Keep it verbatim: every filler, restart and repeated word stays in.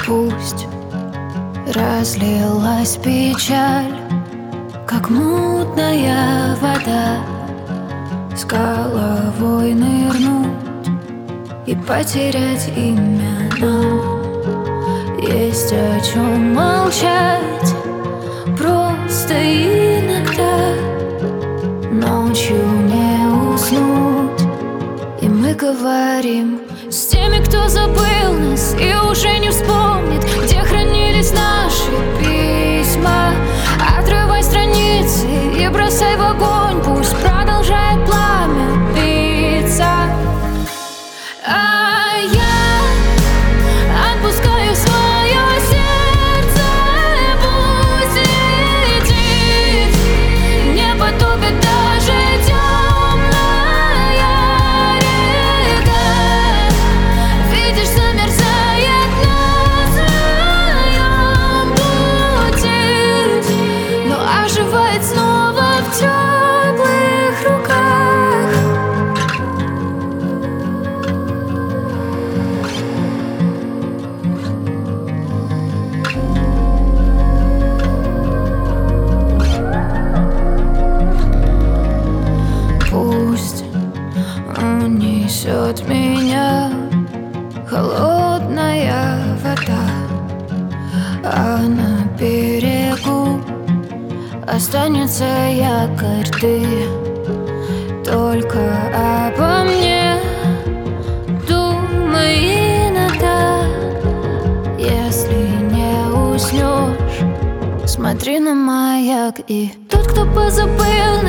Пусть разлилась печаль, как мутная вода, с головой нырнуть и потерять имя нам. Есть о чем молчать, просто иногда ночью не уснуть. И мы говорим с теми, кто забыл нас и уже не вспомнит, где хранились наши письма. Отрывай страницы и бросай в огонь, пусть продолжает пламя биться. А я отпускаю свое сердце, пусть летит, не потопит даже темная река. Видишь, замерзает на своем пути, но оживает снова в теплых руках. Пусть унесет меня холодная вода, а на берегу останется якорь ты. Только обо мне думай иногда. Если не уснешь, смотри на маяк. И тот, кто позабыл